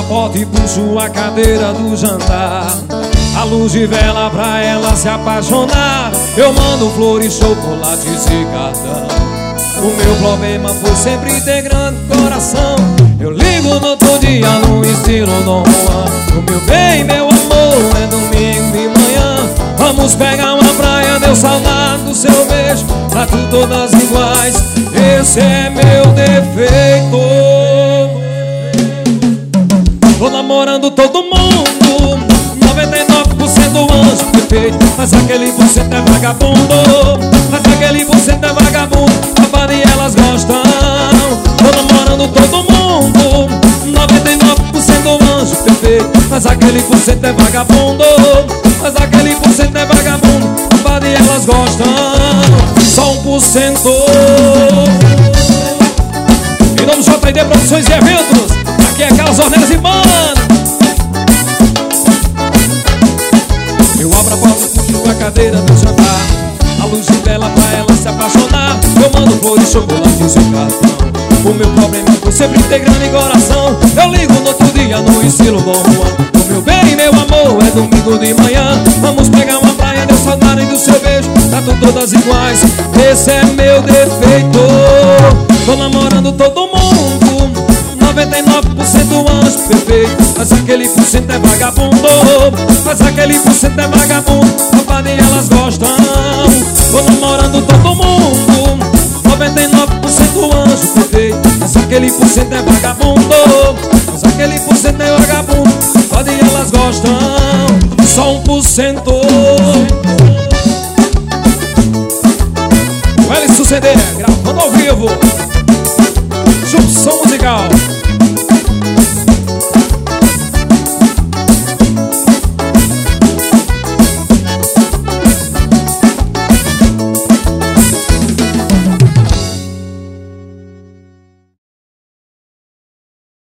porta e puxo a cadeira do jantar. A luz de vela pra ela se apaixonar. Eu mando flores, chocolates e cartão. O meu problema foi sempre ter grande coração. Eu ligo no outro dia no estilo Dom Juan. O meu bem, meu amor, é domingo de manhã. Vamos pegar uma praia, deu saudade do seu beijo. Trato todas iguais, esse é meu defeito. Tô namorando todo mundo, 99% anjo perfeito. Mas aquele por cento é vagabundo. Mas aquele por cento é vagabundo. Rapaz, e elas gostam. Tô namorando todo mundo, 99% anjo perfeito. Mas aquele por cento é vagabundo. Mas aquele por cento é vagabundo. Rapaz, e elas gostam. Só 1%. Em nome do JD Produções e Eventos, aqui é Carlos Ornelas e Banda. Eu abro a porta, puxo a cadeira do jantar. A luz de vela pra ela se apaixonar. Eu mando flores, chocolates e cartão. O meu problema foi sempre ter grande coração. Eu ligo no outro dia no estilo Dom Juan. O meu bem, meu amor, é domingo de manhã. Vamos pegar uma praia, deu saudade do seu beijo. Trato todas iguais, esse é meu defeito. Tô namorando todo mundo, 99% anjo perfeito. Mas aquele por cento é vagabundo. Mas aquele por cento é vagabundo. Rapaz, e elas gostam. Tô namorando todo mundo, 99% anjo perfeito. Mas aquele por cento é vagabundo. Mas aquele por cento é vagabundo. Rapaz, e elas gostam. Só 1%. Vai lhe suceder, gravando ao vivo. Junção musical.